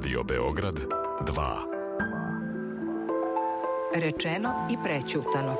Radio Beograd 2. Rečeno i prećutano.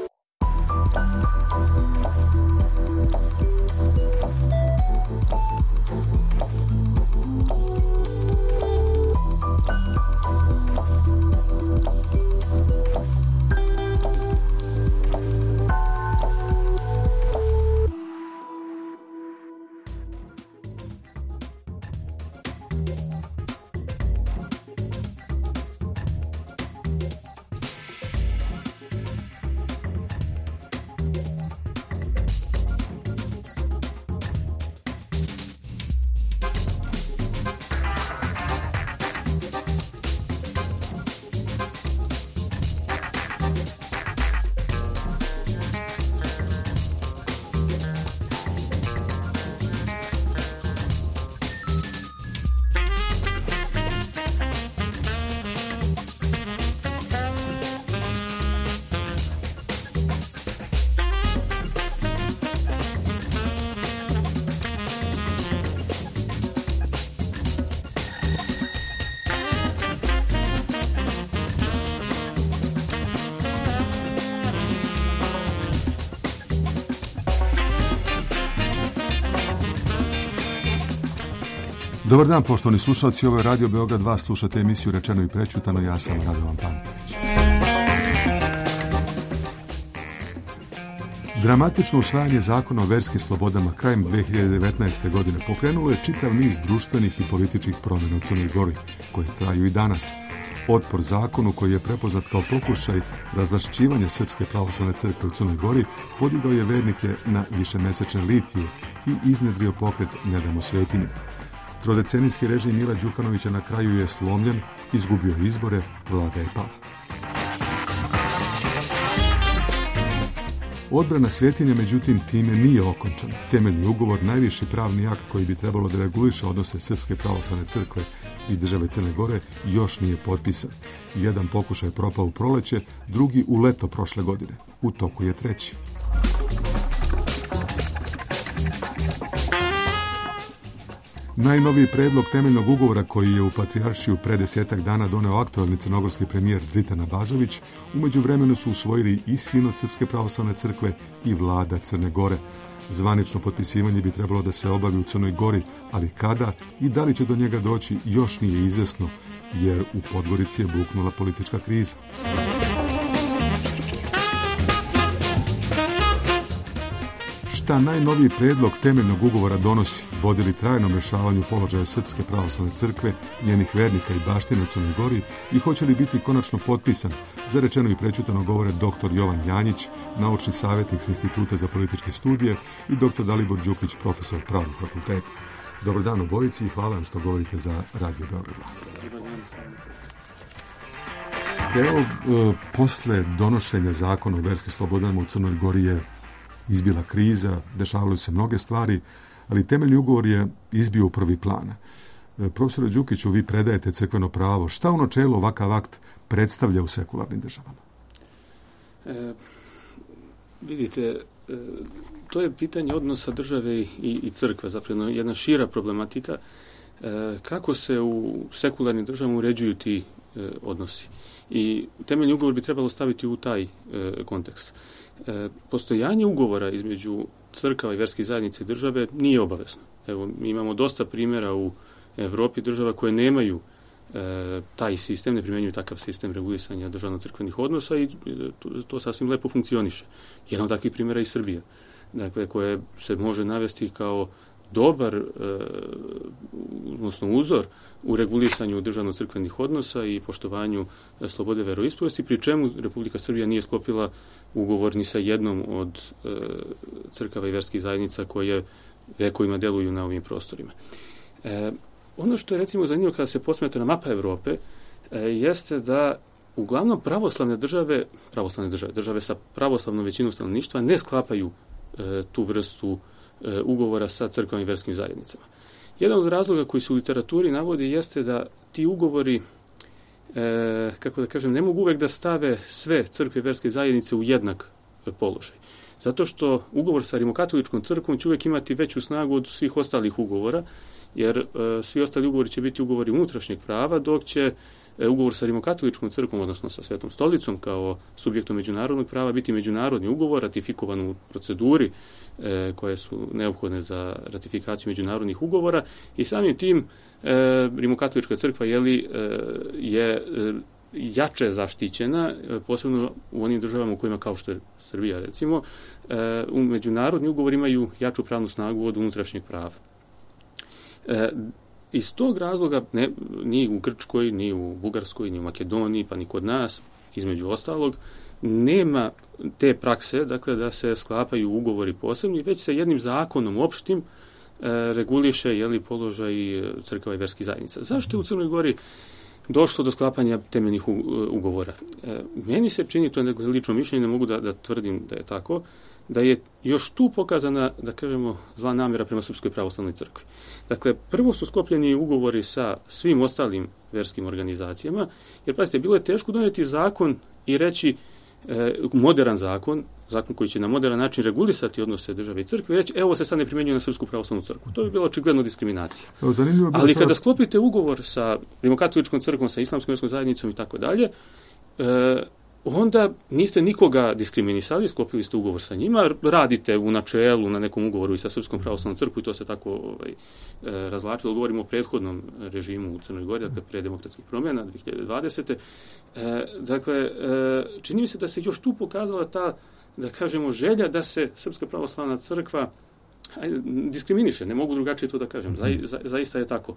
Dobar dan, poštovani slušalci, ovo je Radio Beograd 2, slušate emisiju Rečeno i prećutano, ja sam Radovan Pantović. Dramatično usvajanje zakona o verskim slobodama krajem 2019. godine pokrenulo je čitav niz društvenih i političkih promjena u Crnoj Gori, koje traju i danas. Otpor zakonu, koji je prepoznat kao pokušaj razvlašćivanja Srpske pravoslavne crkve u Crnoj Gori, podigao je vernike na višemesečne litije i iznjedrio pokret Ne damo svetinje. Trodecenijski režim Mila Đukanovića na kraju je slomljen, izgubio izbore, vlada je pala. Odbrana svetinja, međutim, time nije okončana. Temeljni ugovor, najviši pravni akt koji bi trebalo da reguliše odnose Srpske pravoslavne crkve i države Crne Gore, još nije potpisan. Jedan pokušaj je propao u proleće, drugi u leto prošle godine. U toku je treći. Najnoviji predlog temeljnog ugovora, koji je u Patrijaršiju pre 10 dana doneo aktualni crnogorski premijer Dritan Abazović, u međuvremenu su usvojili i Sinod Srpske pravoslavne crkve i vlada Crne Gore. Zvanično potpisivanje bi trebalo da se obavi u Crnoj Gori, ali kada i da li će do njega doći još nije izvesno, jer u Podgorici je buknula politička kriza. Šta najnoviji predlog temeljnog ugovora donosi, vodili trajnom rješavanju položaja Srpske pravoslavne crkve, njenih vernika i baštine u Crnoj Gori i hoće li biti konačno potpisan, za Rečeno i prećutano govore dr. Jovan Janjić, naučni savjetnik s Instituta za političke studije, i dr. Dalibor Đukić, profesor Pravnog fakulteta. Dobar dan obojici i hvala vam što govorite za Radio Beograd. Evo, posle donošenja zakona o verskim slobodama u Crnoj Gori je izbila kriza, dešavaju se mnoge stvari, ali temeljni ugovor je izbio u prvi plan. Profesore Đukiću, vi predajete crkveno pravo. Šta u načelu ovakav akt predstavlja u sekularnim državama? Vidite, to je pitanje odnosa države i crkve, zapravo jedna šira problematika. Kako se u sekularnim državama uređuju ti odnosi? I temeljni ugovor bi trebalo staviti u taj kontekst. Postojanje ugovora između crkava i verskih zajednica i države nije obavezno. Evo, mi imamo dosta primjera u Evropi država koje nemaju taj sistem, ne primjenjuju takav sistem regulisanja državno-crkvenih odnosa i to sasvim lepo funkcioniše. Jedan od takvih primjera je i Srbija, dakle, koje se može navesti kao dobar, odnosno uzor u regulisanju državno-crkvenih odnosa i poštovanju slobode veroispovesti, pri čemu Republika Srbija nije sklopila ugovor ni sa jednom od crkava i verskih zajednica koje vekovima deluju na ovim prostorima. Ono što je, recimo, zanimljivo kada se posmatra mapa Evrope, jeste da uglavnom pravoslavne države sa pravoslavnom većinom stanovništva ne sklapaju tu vrstu ugovora sa crkvama i verskim zajednicama. Jedan od razloga koji se u literaturi navodi jeste da ti ugovori, ne mogu uvek da stave sve crkve i verske zajednice u jednak položaj. Zato što ugovor sa rimokatoličkom crkvom će uvek imati veću snagu od svih ostalih ugovora, jer svi ostali ugovori će biti ugovori unutrašnjeg prava, dok će ugovor sa Rimokatoličkom crkvom, odnosno sa Svetom stolicom kao subjektom međunarodnog prava, biti međunarodni ugovor ratifikovan u proceduri koje su neophodne za ratifikaciju međunarodnih ugovora i samim tim Rimokatolička crkva je jače zaštićena, posebno u onim državama u kojima, kao što je Srbija recimo, u međunarodni ugovor imaju jaču pravnu snagu od unutrašnjeg prava. Iz tog razloga ni u Grčkoj, ni u Bugarskoj, ni u Makedoniji, pa ni kod nas, između ostalog, nema te prakse, dakle, da se sklapaju ugovori posebni, već se jednim zakonom opštim reguliše položaj crkava i verskih zajednica. Zašto je u Crnoj Gori došlo do sklapanja temeljnih ugovora? Meni se čini, to je lično mišljenje, ne mogu da tvrdim da je tako, da je još tu pokazana, da kažemo, zla namjera prema Srpskoj pravoslavnoj crkvi. Dakle, prvo su sklopljeni ugovori sa svim ostalim verskim organizacijama, jer, pazite, bilo je teško donijeti zakon i reći modern zakon koji će na modern način regulisati odnose države i crkve i reći, evo se sad ne primjenjuje na Srpsku pravoslavnu crkvu. To bi bila očigledno diskriminacija. Ali kada sklopite ugovor sa Rimokatoličkom crkvom, sa Islamskom verskom zajednicom i tako dalje, onda niste nikoga diskriminisali, sklopili ste ugovor sa njima, radite u načelu na nekom ugovoru i sa Srpskom pravoslavnom crkvom i to se tako razvlačilo. Govorimo o prethodnom režimu u Crnoj Gori, dakle pre demokratskih promjena 2020. Dakle, čini mi se da se još tu pokazala ta, da kažemo, želja da se Srpska pravoslavna crkva diskriminiše, ne mogu drugačije to da kažem, zaista je tako.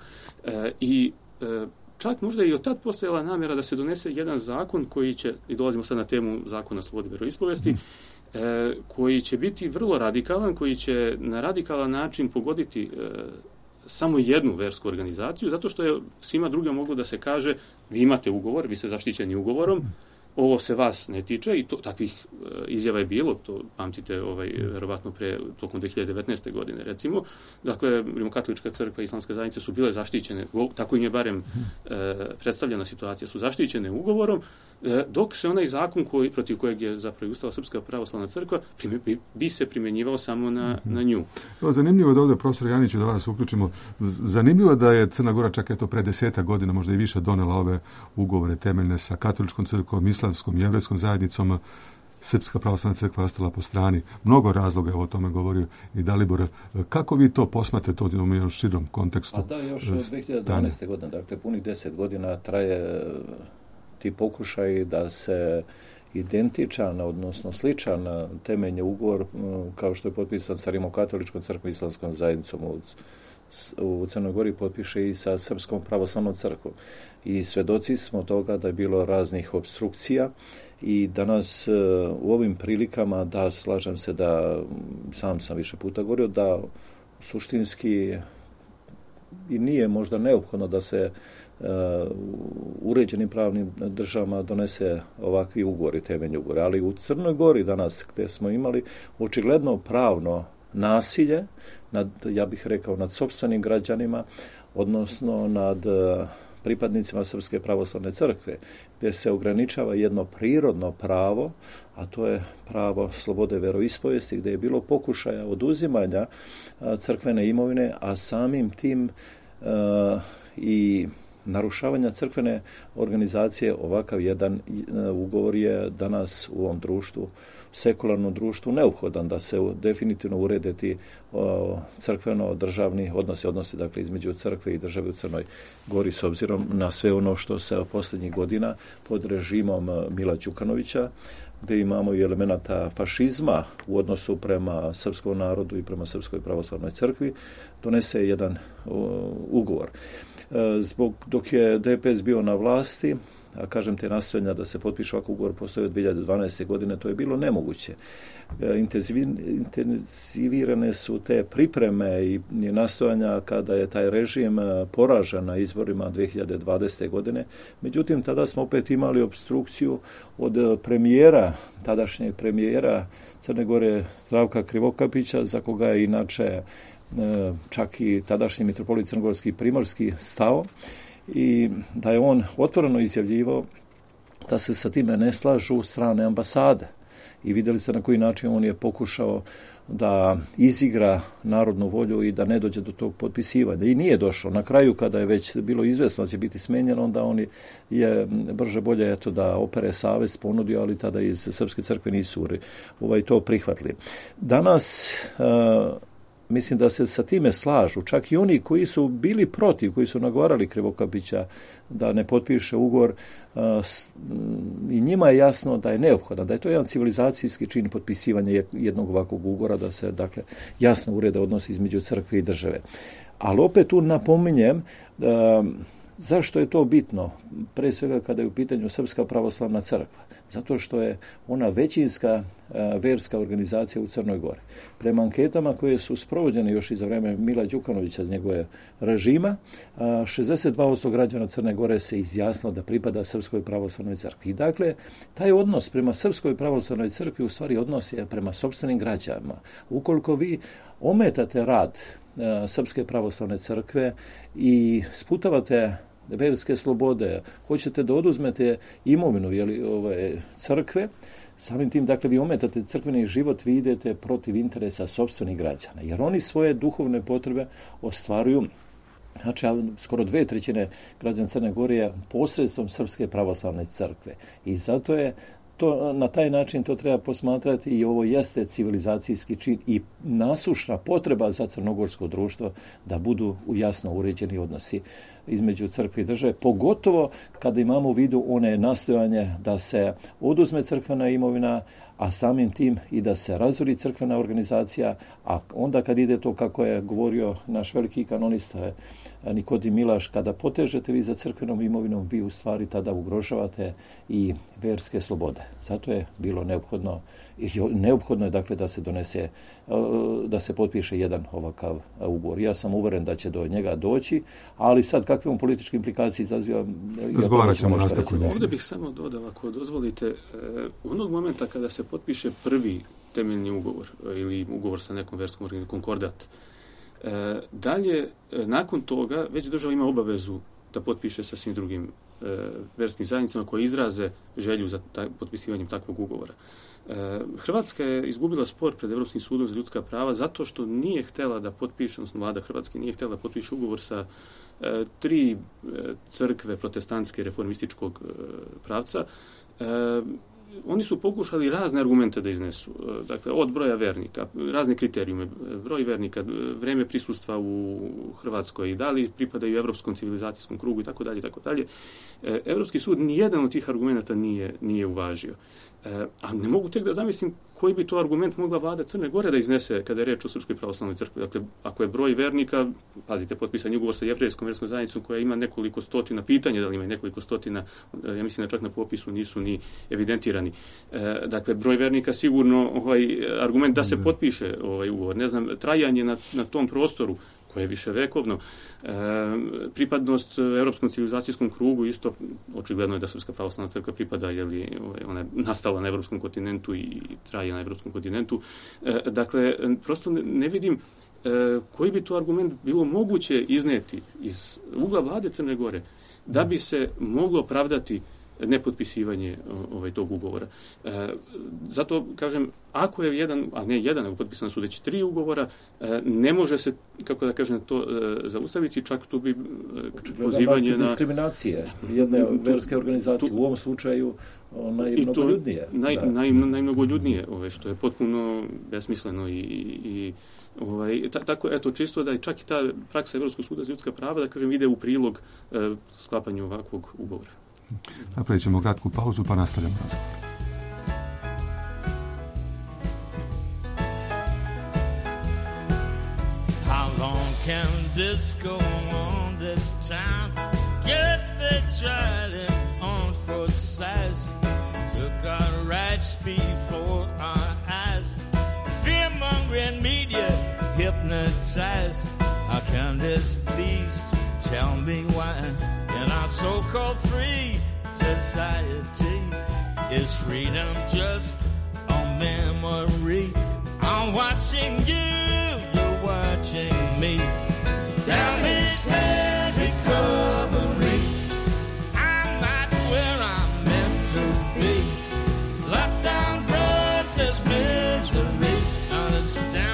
Čak možda i od tad postojala namjera da se donese jedan zakon koji će, i dolazimo sad na temu zakona slobode veroispovesti, koji će biti vrlo radikalan, koji će na radikalan način pogoditi samo jednu versku organizaciju, zato što je svima drugima moglo da se kaže, vi imate ugovor, vi ste zaštićeni ugovorom, ovo se vas ne tiče i takvih izjava je bilo, to pamtite verovatno tokom 2019. godine recimo. Dakle, Rimokatolička crkva i Islamska zajednica su bile zaštićene, tako im je barem predstavljena situacija, su zaštićene ugovorom, dok se onaj zakon protiv kojeg je zapravo ustala Srpska pravoslavna crkva bi se primjenjivao samo na nju. Zanimljivo je da ovdje, profesor Janiću, da vas uključimo, zanimljivo da je Crna Gora čak eto pre 10 godina, možda i više, donela ove ugovore temeljne sa Katoličkom crkvom, Islamskom i Jevrejskom zajednicom. Srpska pravoslavna crkva je ostala po strani. Mnogo razloga je o tome govorio i Dalibor. Kako vi to posmatrate, to u jednom širom kontekstu? Pa da, još od 2012. godine, dakle punih 10 godina traje ti pokušaj da se identičan, odnosno sličan temeljni ugovor, kao što je potpisan sa Rimokatoličkom crkvom i Islamskom zajednicom u Crnoj Gori, potpiše i sa Srpskom pravoslavnom crkvom. I svedoci smo toga da je bilo raznih obstrukcija i danas u ovim prilikama, da slažem se da, sam više puta govorio, da suštinski i nije možda neophodno da se uređenim pravnim državama donese ovakvi ugovori, temeljni ugovori. Ali u Crnoj Gori danas, gdje smo imali očigledno pravno nasilje ja bih rekao, nad sopstvenim građanima, odnosno nad pripadnicima Srpske pravoslavne crkve, gdje se ograničava jedno prirodno pravo, a to je pravo slobode veroispovijesti, gdje je bilo pokušaja oduzimanja crkvene imovine, a samim tim i narušavanja crkvene organizacije. Ovakav jedan ugovor je danas u ovom društvu, sekularnom društvu, neophodan da se definitivno urede ti crkveno-državni odnosi dakle između crkve i države u Crnoj Gori, s obzirom na sve ono što se posljednjih godina pod režimom Mila Đukanovića, gdje imamo i elemenata fašizma u odnosu prema srpskom narodu i prema Srpskoj pravoslavnoj crkvi, donese jedan ugovor. Dok je DPS bio na vlasti, a kažem, te nastojanja da se potpiše ovakav ugovor postoje od 2012. godine, to je bilo nemoguće. Intenzivirane su te pripreme i nastojanja kada je taj režim poražen na izborima 2020. godine. Međutim, tada smo opet imali opstrukciju od tadašnjeg premijera Crne Gore Zdravka Krivokapića, za koga je inače čak i tadašnji mitropolit crnogorski Primorski stao, i da je on otvoreno izjavljivao da se sa time ne slažu strane ambasade. I vidjeli ste na koji način on je pokušao da izigra narodnu volju i da ne dođe do tog potpisivanja. I nije došlo. Na kraju, kada je već bilo izvjesno da će biti smijenjen, onda oni je brže bolje da opere savez ponudio, ali tada iz Srpske crkve nisu to prihvatili. Danas mislim da se sa time slažu, čak i oni koji su bili protiv, koji su nagovarali Krivokapića da ne potpiše ugovor, i njima je jasno da je neophodan, da je to jedan civilizacijski čin potpisivanja jednog ovakvog ugovora, da se dakle jasno urede odnosi između crkve i države. Ali opet tu napominjem zašto je to bitno, pre svega kada je u pitanju Srpska pravoslavna crkva, zato što je ona većinska verska organizacija u Crnoj Gori. Prema anketama koje su sprovođene još i za vreme Mila Đukanovića iz njegove režima, 62% građana Crne Gore se izjasnilo da pripada Srpskoj pravoslavnoj crkvi. I dakle, taj odnos prema Srpskoj pravoslavnoj crkvi u stvari odnos je prema sopstvenim građanima. Ukoliko vi ometate rad Srpske pravoslavne crkve i sputavate verske slobode, hoćete da oduzmete imovinu crkve, samim tim, dakle, vi ometate crkveni život, vi idete protiv interesa sopstvenih građana, jer oni svoje duhovne potrebe ostvaruju, znači, skoro 2/3 građana Crne Gore je posredstvom Srpske pravoslavne crkve. I zato je to, na taj način to treba posmatrati i ovo jeste civilizacijski čin i nasušna potreba za crnogorsko društvo da budu jasno uređeni odnosi između crkve i države, pogotovo kada imamo u vidu one nastojanje da se oduzme crkvena imovina, a samim tim i da se razori crkvena organizacija, a onda kad ide to, kako je govorio naš veliki kanonista Nikodim Milaš, kada potežete vi za crkvenom imovinom, vi u stvari tada ugrožavate i verske slobode. Zato je bilo neophodno je dakle da se donese, da se potpiše jedan ovakav ugovor. Ja sam uveren da će do njega doći, ali sad kakve on političke implikacije izaziva, razgovarat ćemo nastavku. Ovdje bih samo dodao, ako dozvolite, onog momenta kada se potpiše prvi temeljni ugovor ili ugovor sa nekom verskom organizacijom, konkordat, dalje, nakon toga, već država ima obavezu da potpiše sa svim drugim verskim zajednicama koje izraze želju za potpisivanjem takvog ugovora. Hrvatska je izgubila spor pred Europskim sudom za ljudska prava zato što nije htjela da potpiše, odnosno vlada Hrvatske nije htjela da potpiše ugovor sa 3 crkve protestantske reformističkog pravca. Oni su pokušali razne argumente da iznesu, dakle od broja vernika, razne kriterijume, broj vernika, vreme prisustva u Hrvatskoj, da li pripadaju evropskom civilizacijskom krugu itd. Europski sud nijedan od tih argumenta nije uvažio. A ne mogu tek da zamislim koji bi to argument mogla vlada Crne Gore da iznese kada je reč o Srpskoj pravoslavnoj crkvi. Dakle, ako je broj vernika, pazite, potpisan ugovor sa jevrejskom verskom zajednicom koja ima nekoliko stotina, pitanja da li ima nekoliko stotina, ja mislim da čak na popisu nisu ni evidentirani. Dakle, broj vernika sigurno argument da se potpiše ugovor. Ne znam, trajanje na tom prostoru koje je viševekovno, pripadnost europskom civilizacijskom krugu, isto očigledno je da Srpska pravoslavna crkva pripada, ona je nastala na evropskom kontinentu i traje na evropskom kontinentu. Dakle, prosto ne vidim koji bi to argument bilo moguće izneti iz ugla vlade Crne Gore da bi se moglo opravdati nepotpisivanje tog ugovora. Zato kažem, ako je jedan, a ne jedan, nego potpisano su već 3 ugovora, ne može se, kako da kažem, to zaustaviti, čak tu bi pozivanje na diskriminacije jedne verske organizacije, u ovom slučaju najmnogoljudnije. Najmnogoljudnije, što je potpuno besmisleno i tako, eto, čisto da je čak i ta praksa Evropskog suda za ljudska prava, da kažem, ide u prilog sklapanju ovakvog ugovora. Napravit ćemo kratku pauzu pa nastavljamo razgovor. How long can this go on this time? Guess they tried it on for size. Took our rights before our eyes. Fear-mongering media hypnotized. How can this please tell me why? In our so-called free society, is freedom just a memory? I'm watching you, you're watching me. Damage and recovery. I'm not where I'm meant to be. Lockdown brought this misery. Understand?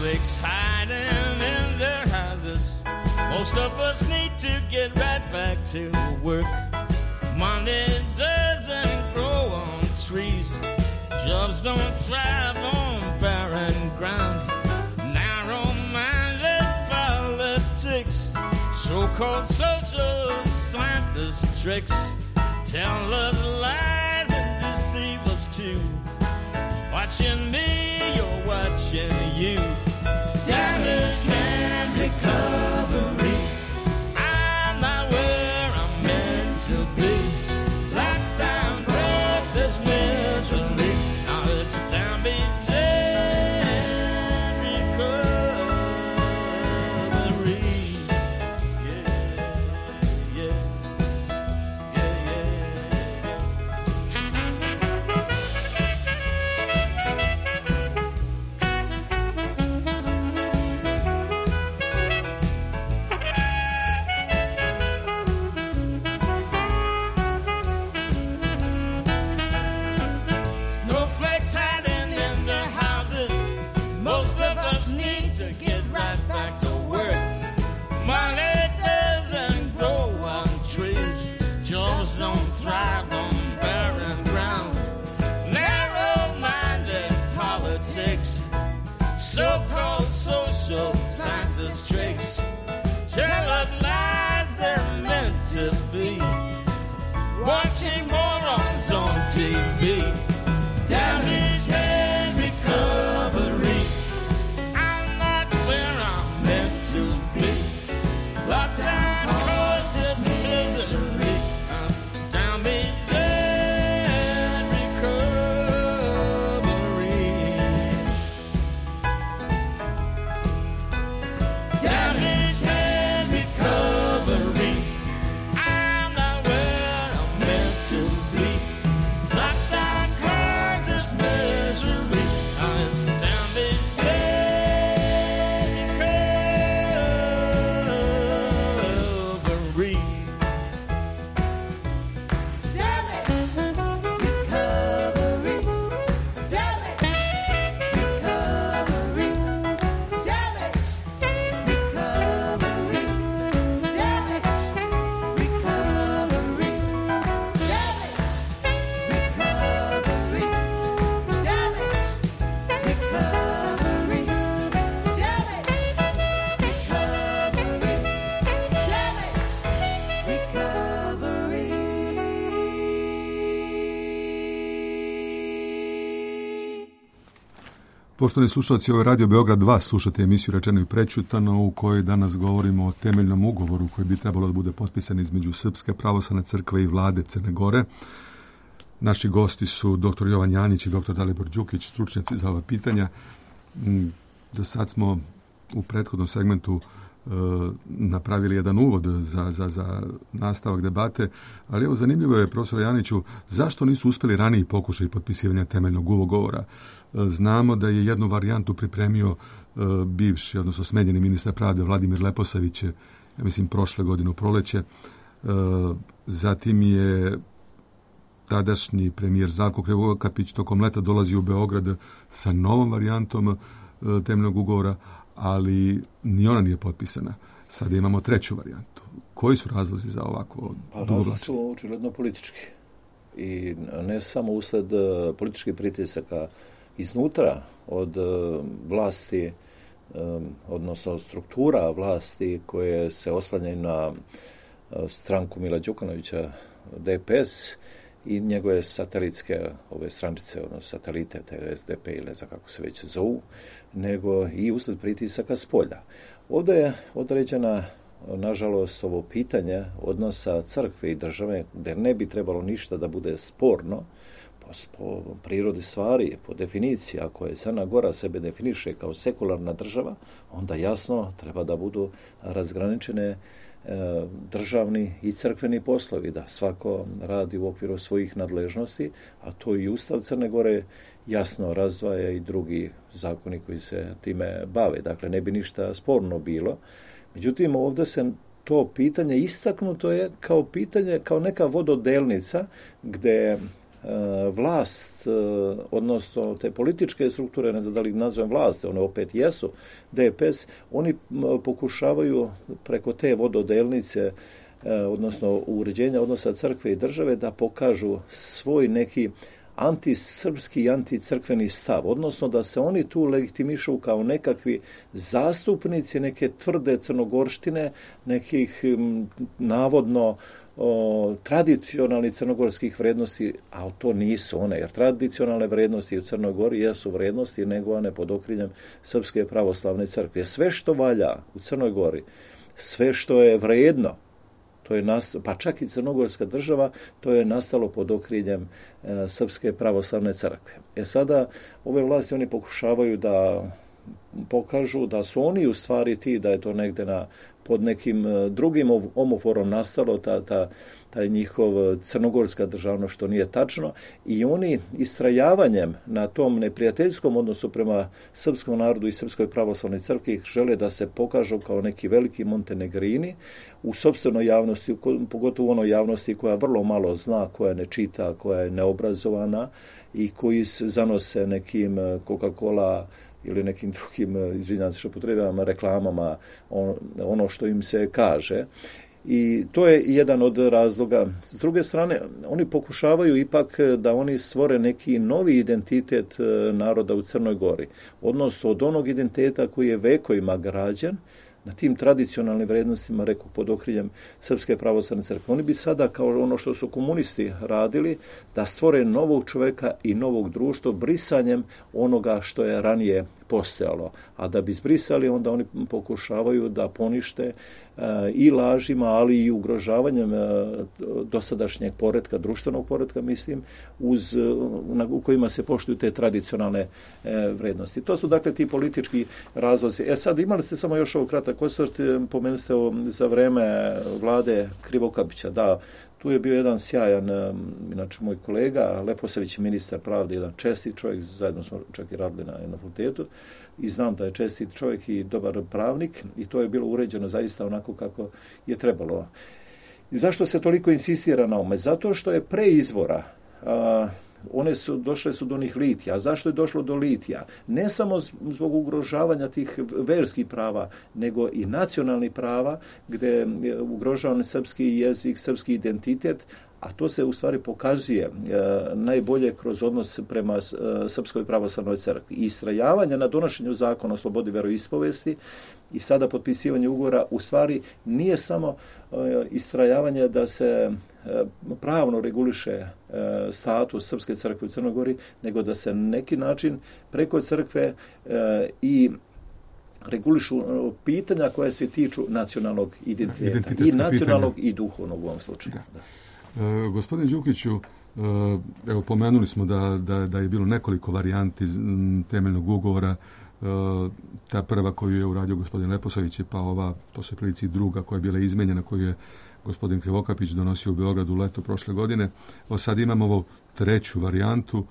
snowflakes hiding in their houses. Most of us need to get right back to work. Money doesn't grow on trees. Jobs don't thrive on barren ground. Narrow-minded politics, so-called social scientists' tricks, tell us lies and deceive us too. Watching me, you're watching you. Damage and recovery. I'm not where I'm meant to be. Lockdown brought this misery. Now it's damage and recovery. Yeah, yeah, yeah, yeah, yeah. Snowflakes hiding in their houses. Most of us need to get right back to work. Money doesn't grow on trees. Jobs don't thrive on barren ground. Narrow-minded politics, so-called social scientist tricks, tell us lies they're meant to be. Watching morons on TV. Damage and recovery. I'm not where I'm meant to be. Lockdown caused this misery. Damage and recovery. Damage and recovery. I'm not where I'm meant to be. Lockdown caused this misery. It's damage and recovery. Damage, recovery. Damage, recovery. Damage, recovery. Damage, recovery. Damage, recovery. Damage, recovery. Poštovani slušalci, ovo je Radio Beograd 2, slušate emisiju Rečeno i prećutano u kojoj danas govorimo o temeljnom ugovoru koji bi trebalo da bude potpisan između Srpske pravoslavne crkve i vlade Crne Gore. Naši gosti su dr. Jovan Janjić i dr. Dalibor Đukić, stručnjaci za ova pitanja. Do sad smo u prethodnom segmentu napravili jedan uvod za nastavak debate, ali evo zanimljivo je, profesor Janiću, zašto nisu uspeli raniji pokušaj potpisivanja temeljnog ugovora? Znamo da je jednu varijantu pripremio bivši, odnosno smenjeni ministar pravde Vladimir Leposavić, ja mislim prošle godine u proleće. Zatim je tadašnji premijer Žarko Krivokapić tokom leta dolazi u Beograd sa novom varijantom temeljnog ugovora, ali ni ona nije potpisana. Sada imamo treću varijantu. Koji su razlozi za ovako dugovlačenje? Razlozi su očigledno politički. I ne samo usled političkih pritisaka iznutra od vlasti, odnosno struktura vlasti koje se oslanjaju na stranku Mila Đukanovića, DPS, i njegove satelitske ove strančice, odnosno satelite, te SDP ili ne znam kako se već zovu, nego i usled pritisaka s polja. Ovdje je određena, nažalost, ovo pitanje odnosa crkve i države, gdje ne bi trebalo ništa da bude sporno, po prirodi stvari, po definiciji, ako je Crna Gora sebe definiše kao sekularna država, onda jasno treba da budu razgraničene državni i crkveni poslovi, da svako radi u okviru svojih nadležnosti, a to i Ustav Crne Gore jasno razdvaja i drugi zakoni koji se time bave. Dakle, ne bi ništa sporno bilo. Međutim, ovdje se to pitanje istaknuto je kao pitanje, kao neka vododelnica gdje vlast, odnosno te političke strukture, ne znam da li ih nazovem vlast, one opet jesu, DPS, oni pokušavaju preko te vododelnice, odnosno uređenja odnosa crkve i države, da pokažu svoj neki antisrpski i anticrkveni stav, odnosno da se oni tu legitimišu kao nekakvi zastupnici neke tvrde crnogorštine, nekih navodno tradicionalnih crnogorskih vrijednosti, a to nisu one, jer tradicionalne vrijednosti u Crnoj Gori jesu vrijednosti negovane pod okriljem Srpske pravoslavne crkve. Sve što valja u Crnoj Gori, sve što je vrijedno, to je pa čak i crnogorska država, to je nastalo pod okriljem Srpske pravoslavne crkve. Sada ove vlasti oni pokušavaju da pokažu da su oni u stvari ti, da je to negde pod nekim drugim omoforom nastalo taj njihov crnogorska državnost, što nije tačno, i oni istrajavanjem na tom neprijateljskom odnosu prema srpskom narodu i Srpskoj pravoslavnoj crkvi žele da se pokažu kao neki veliki montenegrini u sopstvenoj javnosti, pogotovo u onoj javnosti koja vrlo malo zna, koja ne čita, koja je neobrazovana i koji se zanose nekim Coca-Cola ili nekim drugim, izvinjam se što potrebujem, reklamama, ono što im se kaže. I to je jedan od razloga. S druge strane, oni pokušavaju ipak da oni stvore neki novi identitet naroda u Crnoj Gori. Odnosno od onog identiteta koji je vekovima građen, na tim tradicionalnim vrednostima, rekao, pod okriljem Srpske pravoslavne crkve. Oni bi sada, kao ono što su komunisti radili, da stvore novog čoveka i novog društva brisanjem onoga što je ranije postojalo. A da bi zbrisali, onda oni pokušavaju da ponište i lažima, ali i ugrožavanjem dosadašnjeg poretka, društvenog poretka, mislim, u kojima se poštuju te tradicionalne vrednosti. To su dakle ti politički razlozi. Sad imali ste samo još ovo kratak osvrt, pomenuli ste za vreme vlade Krivokapića. Da, tu je bio jedan sjajan, inače moj kolega, Leposavić, ministar pravde, jedan čestit čovjek, zajedno smo čak i radili na jednom fakultetu, i znam da je čestit čovjek i dobar pravnik, i to je bilo uređeno zaista onako kako je trebalo. I zašto se toliko insistira na ome? Zato što je pre izvora, došle su do onih litija. A zašto je došlo do litija? Ne samo zbog ugrožavanja tih verskih prava, nego i nacionalnih prava, gdje je ugrožavan srpski jezik, srpski identitet, a to se u stvari pokazuje najbolje kroz odnos prema Srpskoj pravoslavnoj crkvi. I istrajavanje na donošenju zakona o slobodi veroispovesti i sada potpisivanje ugovora u stvari nije samo istrajavanje da se pravno reguliše status Srpske crkve u Crnoj Gori, nego da se na neki način preko crkve i regulišu pitanja koja se tiču nacionalnog identiteta i nacionalnog pitanja. I duhovnog u ovom slučaju. Da. Gospodine Đukiću, evo pomenuli smo da je bilo nekoliko varijanti temeljnog ugovora. Ta prva koju je uradio gospodin Leposavić, pa ova, po svoj prilici druga koja je bila izmenjena, koju je gospodin Krivokapić donosio u Beogradu u leto prošle godine. Sad imamo ovu treću varijantu.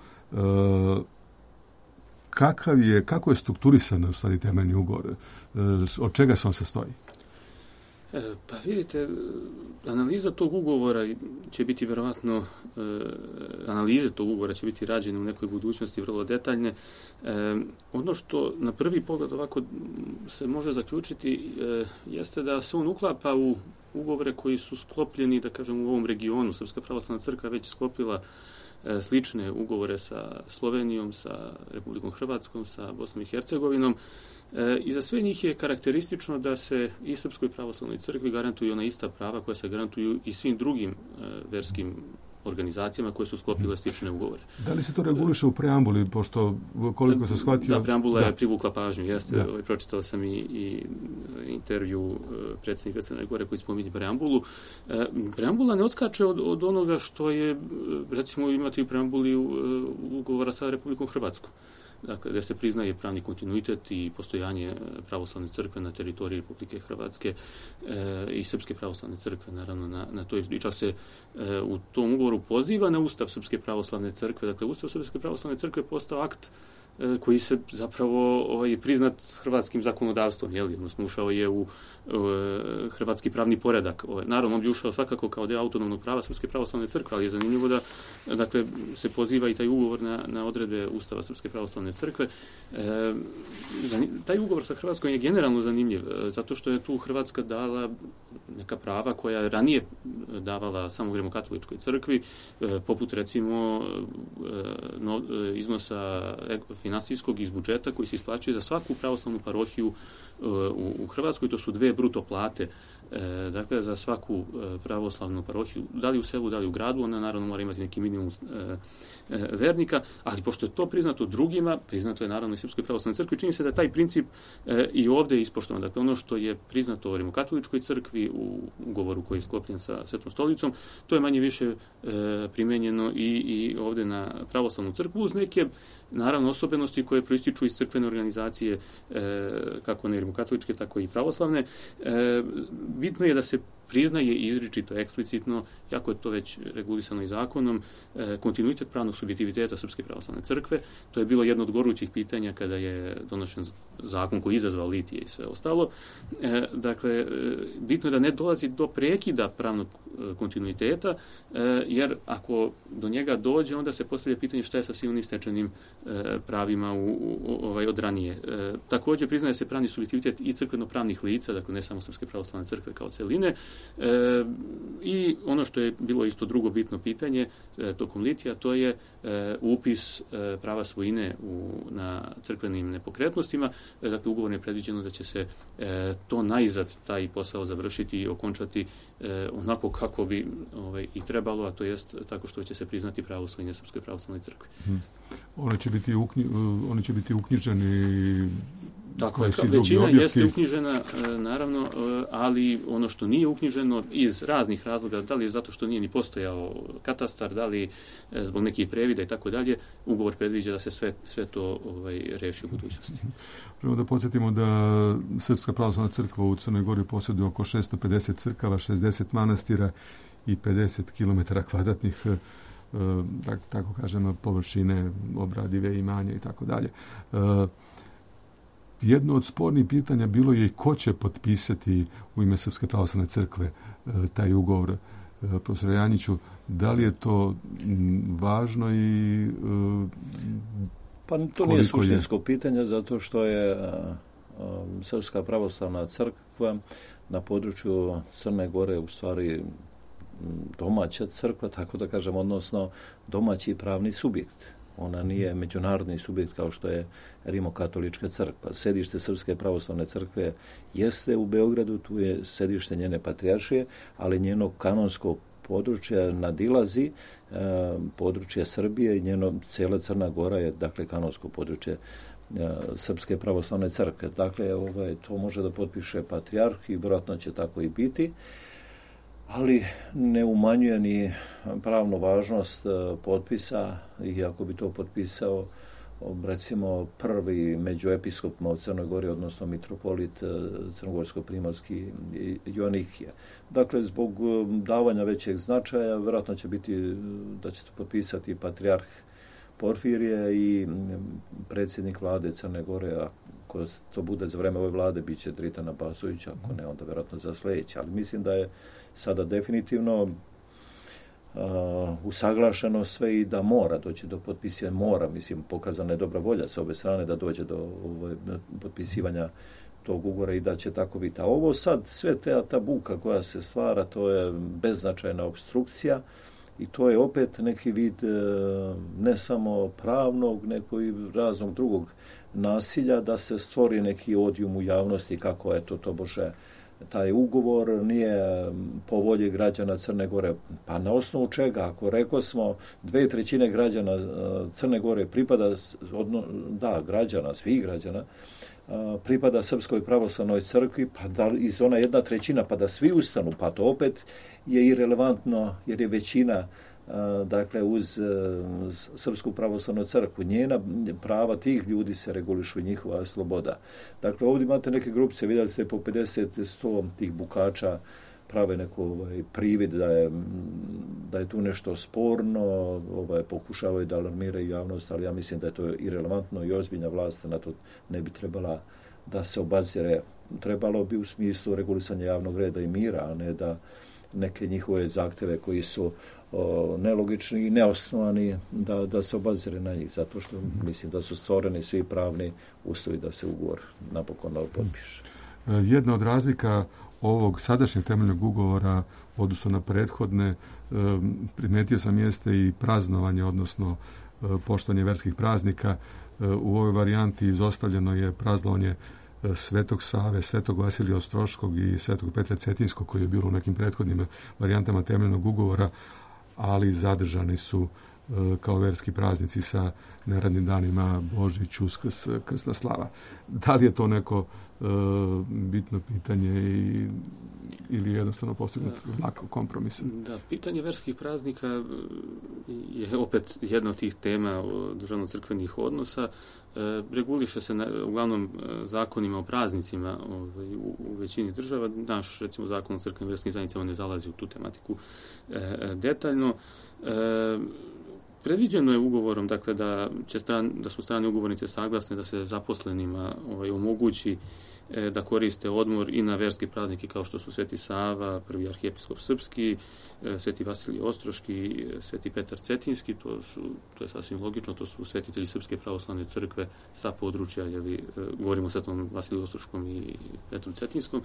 Kako je strukturisan u stvari temeljni ugovor? Od čega se on sastoji? Pa vidite, analiza tog ugovora će biti vjerovatno, analize tog ugovora će biti rađene u nekoj budućnosti vrlo detaljne. Ono što na prvi pogled ovako se može zaključiti jeste da se on uklapa u ugovore koji su sklopljeni, da kažem, u ovom regionu. Srpska pravoslavna crkva već sklopila slične ugovore sa Slovenijom, sa Republikom Hrvatskom, sa Bosnom i Hercegovinom. I za sve njih je karakteristično da se i Srpskoj pravoslavnoj crkvi garantuju ona ista prava koja se garantuju i svim drugim verskim organizacijama koje su sklopile slične ugovore. Da li se to reguliše u preambuli, pošto koliko sam shvatio... Da, preambula je privukla pažnju, jeste. Pročitao sam i intervju predsjednika Crne Gore koji spominje preambulu. Preambula ne odskače od onoga što je, recimo, imati u preambuli ugovora sa Republikom Hrvatskom. Dakle, gdje se priznaje pravni kontinuitet i postojanje pravoslavne crkve na teritoriji Republike Hrvatske i Srpske pravoslavne crkve, naravno, na to. I čak se u tom ugovoru poziva na Ustav Srpske pravoslavne crkve. Dakle, Ustav Srpske pravoslavne crkve je postao akt koji se zapravo priznat hrvatskim zakonodavstvom, odnosno ušao je u hrvatski pravni poredak. Naravno, on bi ušao svakako kao deo autonomnog prava Srpske pravoslavne crkve, ali je zanimljivo da dakle, se poziva i taj ugovor na odredbe Ustava Srpske pravoslavne crkve. Taj ugovor sa Hrvatskom je generalno zanimljiv, zato što je tu Hrvatska dala neka prava koja je ranije davala samo Rimokatoličkoj crkvi, poput recimo iznosa finansijskog iz budžeta koji se isplaćuje za svaku pravoslavnu parohiju u Hrvatskoj. To su 2 bruto plate, dakle za svaku pravoslavnu parohiju, da li u selu, da li u gradu. Ona naravno mora imati neki minimum vernika, ali pošto je to priznato drugima, priznato je naravno i Srpskoj pravoslavnoj crkvi. Čini se da taj princip i ovdje je ispoštovan. Dakle, ono što je priznato Rimokatoličkoj crkvi u ugovoru koji je sklopljen sa Svetom stolicom, to je manje više primenjeno i ovdje na pravoslavnu crkvu, uz neke naravno osobenosti koje proističu iz crkvene organizacije, kako one rimokatoličke, tako i pravoslavne. Bitno je da se priznaje izričito, eksplicitno, jako je to već regulisano i zakonom, kontinuitet pravnog subjektiviteta Srpske pravoslavne crkve. To je bilo jedno od gorućih pitanja kada je donošen zakon koji je izazvao litije i sve ostalo. Dakle, bitno je da ne dolazi do prekida pravnog kontinuiteta, jer ako do njega dođe, onda se postavlja pitanje šta je sa svim onim stečenim pravima od ranije. Također priznaje se pravni subjektivitet i crkveno-pravnih lica, dakle ne samo Srpske pravoslavne crkve kao celine. I ono što je bilo isto drugo bitno pitanje tokom litija, to je upis prava svojine na crkvenim nepokretnostima. Dakle, ugovorno je predviđeno da će se to najzad taj posao završiti i okončati onako kako bi i trebalo, a to jest tako što će se priznati pravo svojine Srpskoj pravoslavnoj crkvi. Oni će biti uknjiženi. Tako je, većina jeste uknjižena, naravno, ali ono što nije uknjiženo iz raznih razloga, da li je zato što nije ni postojao katastar, da li zbog nekih previda i tako dalje, ugovor predviđa da se sve to reši u budućnosti. Želimo da podsjetimo da Srpska pravoslavna crkva u Crnoj Gori posjeduje oko 650 crkava, 60 manastira i 50 km kvadratnih, tako kažem, površine obradive, imanja i tako dalje. Jedno od spornih pitanja bilo je i ko će potpisati u ime Srpske pravoslavne crkve taj ugovor. Profesor Janjiću, da li je to važno i pa to nije suštinsko pitanje, zato što je Srpska pravoslavna crkva na području Crne Gore u stvari domaća crkva, tako da kažem, odnosno domaći pravni subjekt. Ona nije međunarodni subjekt kao što je Rimokatolička crkva. Sedište Srpske pravoslavne crkve jeste u Beogradu, tu je sedište njene patrijaršije, ali njeno kanonsko područje nadilazi područje Srbije i njeno cijela Crna Gora je dakle kanonsko područje Srpske pravoslavne crkve. Dakle, to može da potpiše patrijarh i vjerojatno će tako i biti, ali ne umanjuje ni pravnu važnost potpisa, i ako bi to potpisao recimo prvi među episkopima u Crnoj Gori, odnosno mitropolit crnogorsko-primorski Joanikije. Dakle, zbog davanja većeg značaja, vjerojatno će biti da će to potpisati patrijarh Porfirije i predsjednik vlade Crne Gore, ako to bude za vreme ove vlade, bit će Dritana Basović, ako ne, onda vjerojatno za sljedeće. Ali mislim da je sada definitivno usaglašeno sve i da mora doći do potpisivanja, pokazana je dobra volja s obe strane da dođe do potpisivanja tog ugovora i da će tako biti. A ovo sad, sve ta buka koja se stvara, to je beznačajna opstrukcija i to je opet neki vid ne samo pravnog, nego i raznog drugog nasilja, da se stvori neki odijum u javnosti kako je to bože taj ugovor nije po volji građana Crne Gore. Pa na osnovu čega? Ako rekao smo 2/3 građana Crne Gore pripada, građana, svih građana, pripada Srpskoj pravoslavnoj crkvi, pa da iz ona 1/3, pa da svi ustanu, pa to opet je irelevantno, jer je većina dakle uz Srpsku pravoslavnu crkvu, njena prava tih ljudi se regulišu i njihova sloboda. Dakle, ovdje imate neke grupice, vidjeli ste po 50-100 tih bukača prave neku privid da je tu nešto sporno, pokušavaju da alarmiraju javnost, ali ja mislim da je to irelevantno i ozbiljna vlast na to ne bi trebala da se obazire. Trebalo bi u smislu regulisanja javnog reda i mira, a ne da neke njihove zahteve koji su nelogični i neosnovani da se obazire na njih, zato što mislim da su stvoreni svi pravni uslovi da se ugovor napokon potpiše. Jedna od razlika ovog sadašnjeg temeljnog ugovora u odnosu na prethodne, primetio sam, jeste i praznovanje, odnosno poštovanje verskih praznika. U ovoj varijanti izostavljeno je praznovanje Svetog Save, Svetog Vasilija Ostroškog i Svetog Petra Cetinskog, koji je bilo u nekim prethodnim varijantama temeljnog ugovora, ali zadržani su kao verski praznici sa neradnim danima, Božić, Uskrs, Krsna slava. Da li je to neko bitno pitanje ili jednostavno postignut lako kompromis? Da, pitanje verskih praznika je opet jedna od tih tema državno-crkvenih odnosa. Reguliše se uglavnom zakonima o praznicima u većini država. Naš, recimo, zakon o crkvenim verskim zajednicama ne zalazi u tu tematiku detaljno. Predviđeno je ugovorom, dakle, da su strane ugovornice saglasne da se zaposlenima omogući da koriste odmor i na verske praznike kao što su Sveti Sava, prvi arhijepiskop srpski, Sveti Vasilije Ostroški, Sveti Petar Cetinski, to je sasvim logično, to su svetitelji Srpske pravoslavne crkve sa područja, govorimo o Svetom Vasiliju Ostroškom i Petru Cetinskom.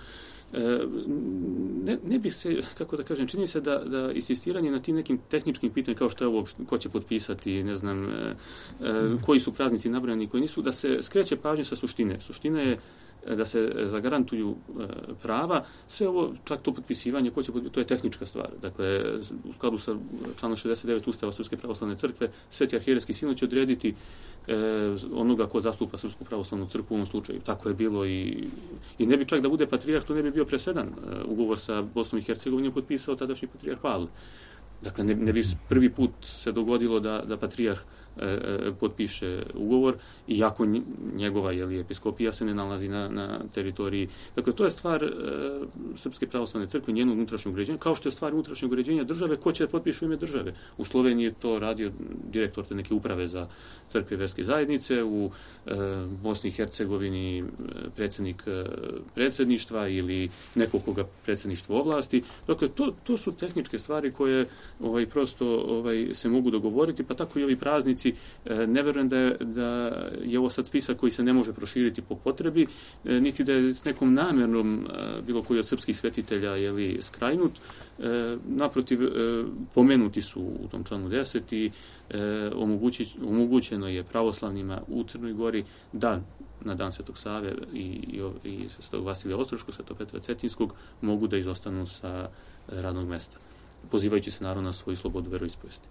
Ne bi se, kako da kažem, čini se da insistiranje na tim nekim tehničkim pitanjima, kao što je ovo, ko će potpisati, ne znam, koji su praznici nabrojani i koji nisu, da se skreće pažnje sa suštine. Suština je da se zagarantuju prava, sve ovo, čak to potpisivanje, to je tehnička stvar. Dakle, u skladu sa članom 69 Ustava Srpske pravoslavne crkve, Sveti arhijerejski sinod će odrediti onoga ko zastupa Srpsku pravoslavnu crkvu u ovom slučaju. Tako je bilo i ne bi čak da bude patrijarh, to ne bi bio presedan. Ugovor sa Bosnom i Hercegovinom potpisao tadašnji patrijarh Pavle. Dakle, ne bi prvi put se dogodilo da patrijarh potpiše ugovor, iako njegova episkopija se ne nalazi na teritoriji. Dakle, to je stvar Srpske pravoslavne crkve, njenog unutrašnjeg uređenja, kao što je stvar unutrašnjeg uređenja države, ko će da potpiše u ime države. U Sloveniji je to radio direktor te neke uprave za crkve i verske zajednice, u Bosni i Hercegovini predsjednik predsjedništva ili nekog koga predsjedništvo ovlasti. Dakle, to su tehničke stvari koje prosto se mogu dogovoriti, pa tako i ovi praznici. Ne verujem da je ovo sad spisak koji se ne može proširiti po potrebi, niti da je s nekom namjernom bilo koji od srpskih svetitelja skrajnut. Naprotiv, pomenuti su u tom članu 10 i omogućeno je pravoslavnima u Crnoj Gori da na dan Svetog Save i Svetog Vasilija Ostroškog, Svetog Petra Cetinskog mogu da izostanu sa radnog mesta, pozivajući se naravno na svoju slobodu veroispovesti.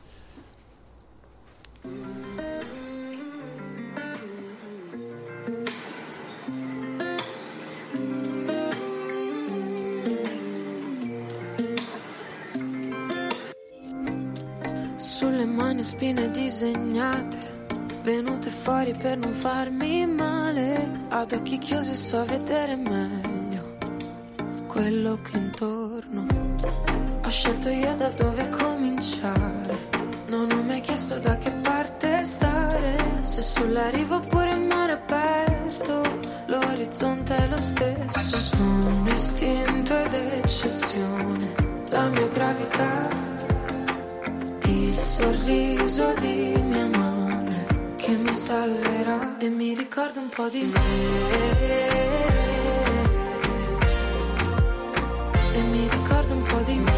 Sulle mani spine disegnate, venute fuori per non farmi male. Ad occhi chiusi so vedere meglio quello che intorno. Ho scelto io da dove cominciare, non ho mai chiesto da che parte stare. Se sulla riva oppure in mare aperto, l'orizzonte è lo stesso. Sono istinto ed eccezione, la mia gravità, il sorriso di mia madre che mi salverà e mi ricorda un po' di me. E mi ricorda un po' di me.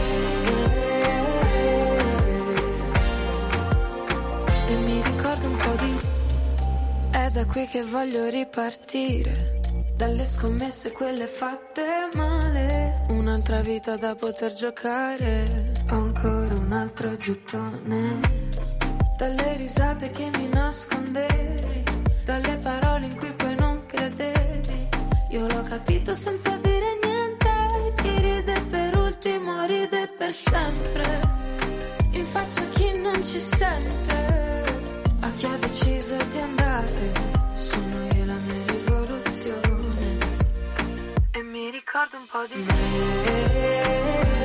E mi ricorda un po' di... È da qui che voglio ripartire, dalle scommesse quelle fatte male. Un'altra vita da poter giocare, ho ancora un altro gettone. Dalle risate che mi nascondevi, dalle parole in cui poi non credevi. Io l'ho capito senza dire niente, chi ride per ultimo ride per sempre. In faccia a chi non ci sente, a chi ha deciso di andare. Sono io la mia rivoluzione e mi ricordo un po' di me.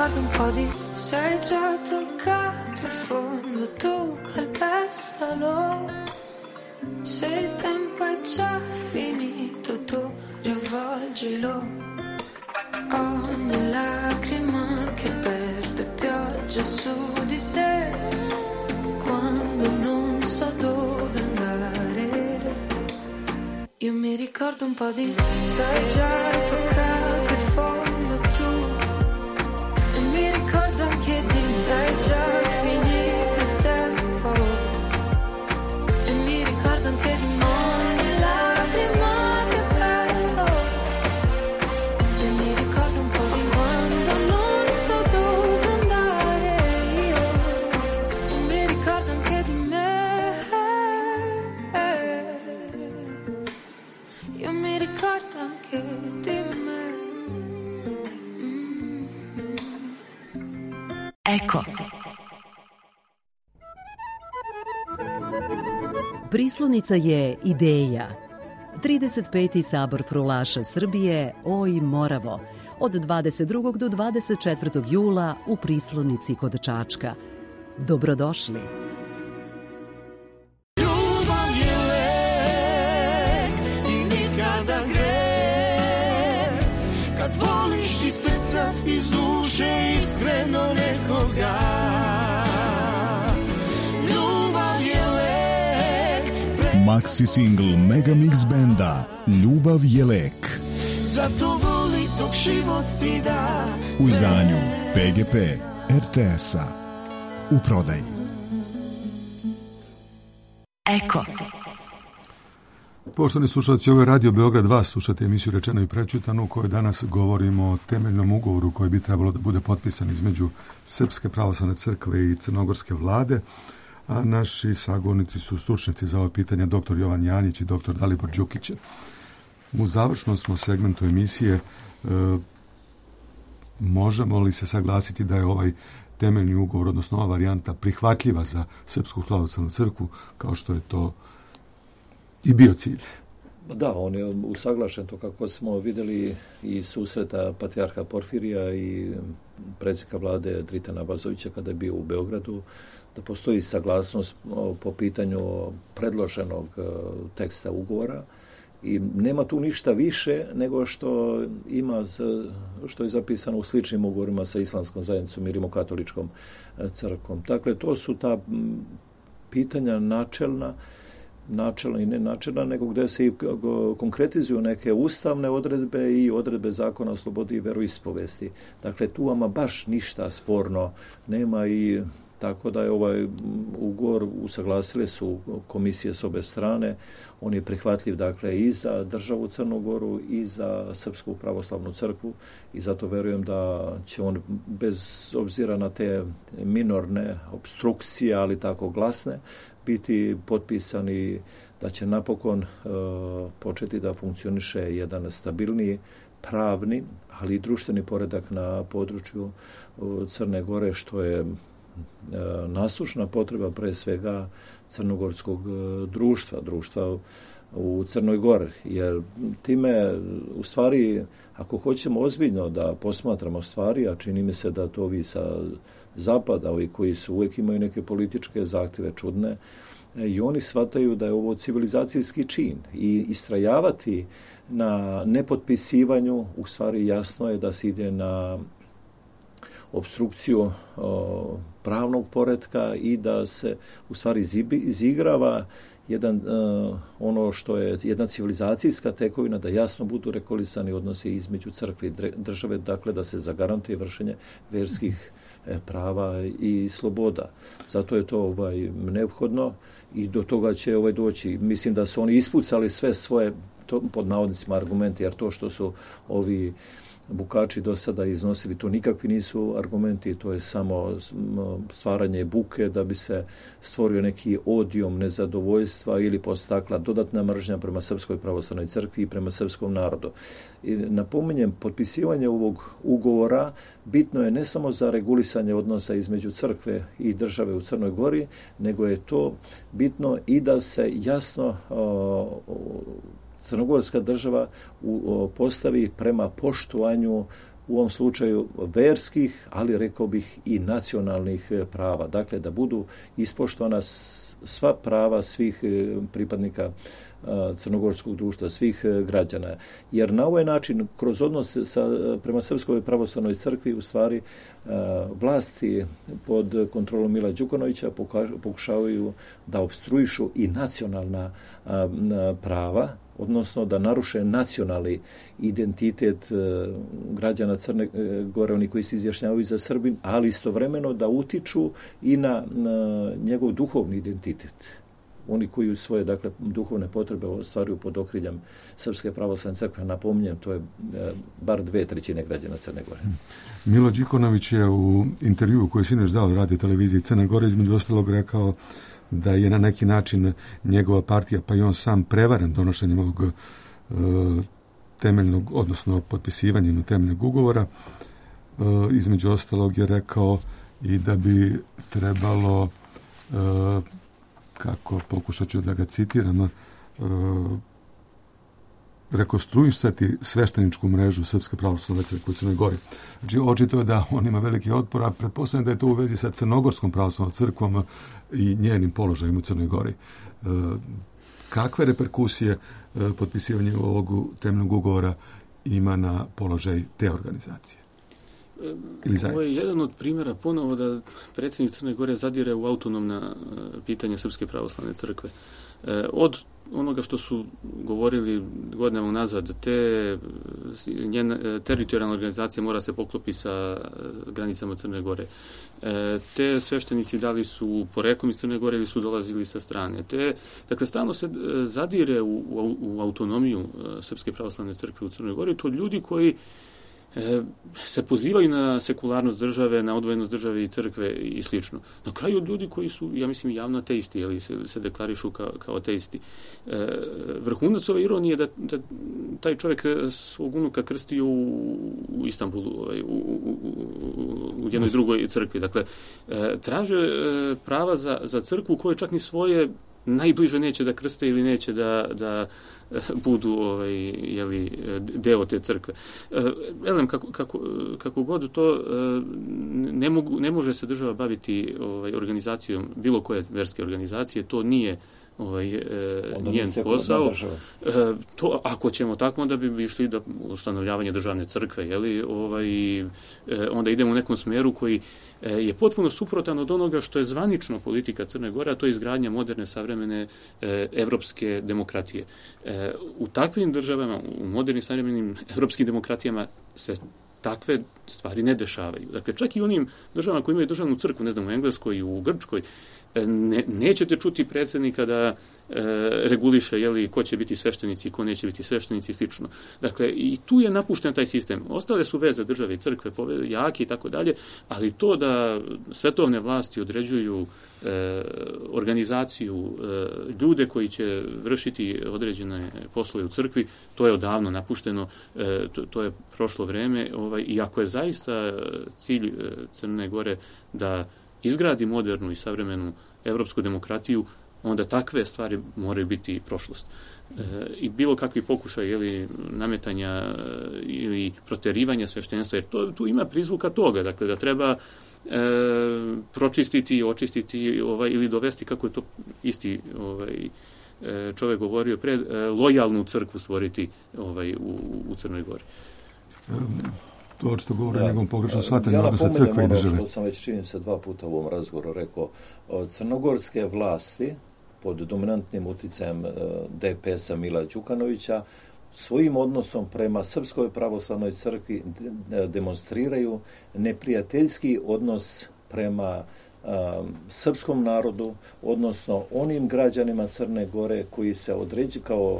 ricordo un po' di sei già toccato il fondo, tu calpestalo. Se il tempo è già finito, tu riavvolgilo. Ogni lacrima che perde pioggia su di te, quando non so dove andare. Io mi ricordo un po' di sai già toccato il fondo tu, e mi ricordo anche di sai già finito il tempo, e mi ricordo anche di ogni lacrima che perdo, e mi ricordo un po' di quando non so dove andare io, e mi ricordo anche di me, io mi ricordo anche di me. Eko. Prislonica je ideja. 35. sabor Prulaša Srbije Oj Moravo od 22. do 24. jula u Prislonici kod Čačka. Dobrodošli. Ljubav je lek i nikada greh, kad voliš iz srca, iz duše, iskreno nekoga. Ljubav je lek, Maxi single Megamix benda Ljubav je lek zato voli dok život ti da. u izdanju PGP RTS-a u prodaji. Eko. Poštovani slušalci, ovo je Radio Beograd 2, slušate emisiju Rečeno i prečutano u kojoj danas govorimo o temeljnom ugovoru koji bi trebalo da bude potpisan između Srpske pravoslavne crkve i crnogorske vlade, a naši sagovornici su stručnjaci za ova pitanja dr. Jovan Janjić i dr. Dalibor Đukić. U završnom smo segmentu emisije možemo li se saglasiti da je ovaj temeljni ugovor, odnosno ova varijanta prihvatljiva za Srpsku pravoslavnu crkvu, kao što je to i bio cilj. Da, on je usaglašen, to kako smo vidjeli i susreta patrijarha Porfirija i predsjednika vlade Dritana Bazovića kada je bio u Beogradu, da postoji saglasnost po pitanju predloženog teksta ugovora i nema tu ništa više nego što što je zapisano u sličnim ugovorima sa islamskom zajednicom i rimokatoličkom crkvom. Dakle, to su ta pitanja načelna i nenačelna, nego gdje se i konkretizuju neke ustavne odredbe i odredbe zakona o slobodi i veroispovesti. Dakle, tu ama baš ništa sporno nema i tako da je ovaj ugovor usaglasile su komisije s obe strane. On je prihvatljiv, dakle, i za državu Crnu Goru i za Srpsku pravoslavnu crkvu i zato verujem da će on bez obzira na te minorne obstrukcije, ali tako glasne, biti potpisani, da će napokon početi da funkcioniše jedan stabilniji pravni, ali i društveni poredak na području Crne Gore, što je nasušna potreba pre svega crnogorskog društva u Crnoj Gori, jer time u stvari, ako hoćemo ozbiljno da posmatramo stvari, a čini mi se da to ovi sa zapada, ovi koji su uvijek imaju neke političke zahtjeve čudne, i oni shvataju da je ovo civilizacijski čin i istrajavati na nepotpisivanju, u stvari jasno je da se ide na obstrukciju pravnog poretka i da se u stvari izigrava ono što je jedna civilizacijska tekovina, da jasno budu regulisani odnosi između crkve i države, dakle da se zagarantuje vršenje verskih prava i sloboda. Zato je to neophodno i do toga će doći. Mislim da su oni ispucali sve svoje, pod navodnicima, argumente, jer to što su ovi bukači do sada iznosili, to nikakvi nisu argumenti, to je samo stvaranje buke da bi se stvorio neki odijom nezadovoljstva ili podstakla dodatna mržnja prema Srpskoj pravoslavnoj crkvi i prema srpskom narodu. I napominjem, potpisivanje ovog ugovora bitno je ne samo za regulisanje odnosa između crkve i države u Crnoj Gori, nego je to bitno i da se jasno crnogorska država postavi prema poštovanju u ovom slučaju verskih, ali rekao bih i nacionalnih prava. Dakle, da budu ispoštovana sva prava svih pripadnika crnogorskog društva, svih građana. Jer na ovaj način, kroz odnos prema Srpskoj pravoslavnoj crkvi, u stvari vlasti pod kontrolom Mila Đukanovića pokušavaju da opstruišu i nacionalna prava, odnosno da naruše nacionalni identitet građana Crne Gore, oni koji se izjašnjavaju za Srbin, ali istovremeno da utiču i na njegov duhovni identitet. Oni koji svoje, dakle, duhovne potrebe ostvaruju pod okriljem Srpske pravoslavne crkve, napominjem, to je bar 2/3 građana Crne Gore. Milo Đukanović je u intervjuu koji je sinoć dao Radio televiziji Crne Gore između ostalog rekao da je na neki način njegova partija, pa i on sam, prevaren donošenjem ovog temeljnog, odnosno potpisivanjem temeljnog ugovora. Između ostalog je rekao i da bi trebalo, kako pokušat ću da ga citiram, rekonstruisati svešteničku mrežu Srpske pravoslavne crkve u Crnoj Gori. Znači, očito je da on ima veliki otpor, a pretpostavljam da je to u vezi sa Crnogorskom pravoslavnom crkvom i njenim položajem u Crnoj Gori. Kakve reperkusije potpisivanje ovog temeljnog ugovora ima na položaj te organizacije? Ovo je jedan od primjera ponovo da predsjednik Crne Gore zadire u autonomna pitanja Srpske pravoslavne crkve. Od onoga što su govorili godinama nazad, teritorijalna organizacija mora se poklopi sa granicama Crne Gore. Te sveštenici da li su poreklom iz Crne Gore ili su dolazili sa strane. Dakle, stalno se zadire u autonomiju Srpske pravoslavne crkve u Crnoj Gori. To ljudi koji se pozivaju na sekularnost države, na odvojenost države i crkve i slično. Na kraju ljudi koji su, ja mislim, javno ateisti, ili se deklarišu kao ateisti. Vrhunac ove ironije da taj čovjek svog unuka krstio u Istanbulu, u jednoj drugoj crkvi. Dakle, traže prava za crkvu koje čak ni svoje najbliže neće da krste ili neće da budu deo te crkve. Elem, kako god to, ne može se država baviti organizacijom bilo koje verske organizacije, to nije njen posao. To, ako ćemo tako, onda bi išli da ustanovljavanje državne crkve, onda idemo u nekom smeru koji je potpuno suprotan od onoga što je zvanično politika Crne Gore, a to je izgradnja moderne, savremene evropske demokratije. U takvim državama, u modernim, savremenim evropskim demokratijama se takve stvari ne dešavaju. Dakle, čak i onim državama koji imaju državnu crkvu, ne znam, u Engleskoj i u Grčkoj, nećete čuti predsjednika da reguliše ko će biti sveštenici, ko neće biti sveštenici i slično. Dakle, i tu je napušten taj sistem. Ostale su veze države i crkve jake i tako dalje, ali to da svetovne vlasti određuju organizaciju, ljude koji će vršiti određene poslove u crkvi, to je odavno napušteno, to je prošlo vreme, i ako je zaista cilj Crne Gore da izgradi modernu i savremenu evropsku demokratiju, onda takve stvari moraju biti prošlost. I bilo kakvi pokušaj nametanja ili proterivanja sveštenstva, jer tu ima prizvuka toga, dakle da treba pročistiti, očistiti ili dovesti, kako je to isti čovjek govorio pred, lojalnu crkvu stvoriti u Crnoj Gori. To što govori o njegovom pogrešnom shvatanju odnosa crkve i države. Što sam već čini se 2 puta u ovom razgovoru rekao, crnogorske vlasti pod dominantnim uticajem DPS-a Mila Đukanovića svojim odnosom prema Srpskoj pravoslavnoj crkvi demonstriraju neprijateljski odnos prema srpskom narodu, odnosno onim građanima Crne Gore koji se određuju kao